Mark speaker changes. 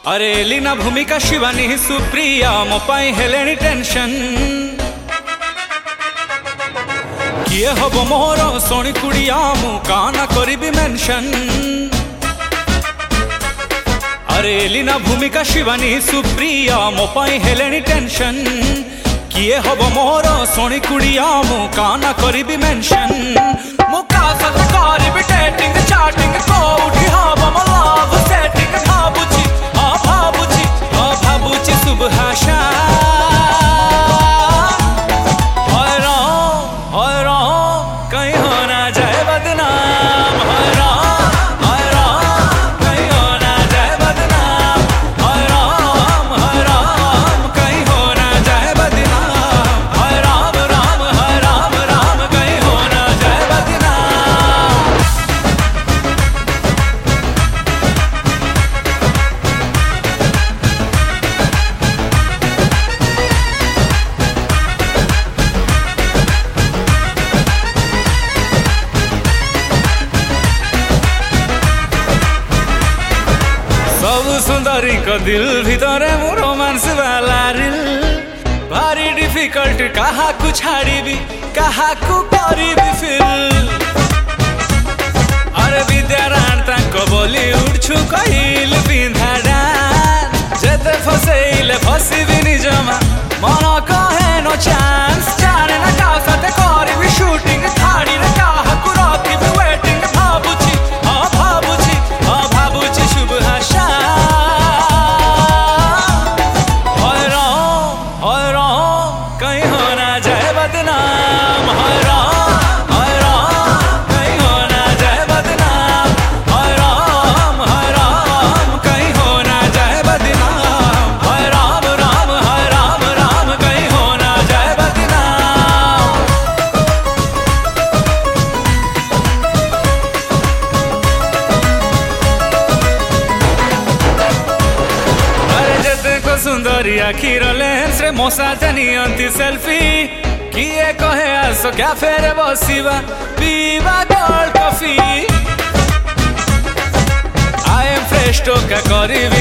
Speaker 1: अरे लीना भूमिका शिवानी सुप्रिया मो पाई हेलेनी टेंशन किए हब मोर सोनी कुड़िया मु काना करिबी मेंशन। अरे लीना भूमिका शिवानी सुप्रिया मो पाई हेलेनी टेंशन किए हब मोर सोनी कुड़िया मु काना करिबी मेंशन। मु का सत करिबी डेटिंग चैटिंग कोठी हब मो लव सेटिंग भाबुची सुबहाशा कहीं हो ना जाए बदनाम कहीं हो ना जाए बदनाम कहीं हो ना जाए बदनाम राम कहीं हो ना जाए बदनाम। सब सुंदरी को दिल भितरे मु रोमांस वाला रिल भारी डिफिकल्ट कहा को छाड़ीबी कहा को करीबी फिल। अरे विद्याराण तांको बॉलीवुड छु कहिल पिंधा डांस जेते फसेइले फसिबिनी जमा मन कहे नो चांस जाने ना का साथे करीबी शूटिंग थाड़ी रे कहा को रखिबी वेटिंग भाबुची शुभहाशा कहीं हो ना जाए बदनाम कहीं हो ना जाए बदनाम कहीं हो ना जाए बदनाम राम कहीं हो ना जाए बदनाम। अरे जते को सुंदरी आखिर लेंस रे मोसा जानियंती सेल्फी किए कहे आसो कैफे रे बसिबा पीवा cold coffee I am fresh टोका करी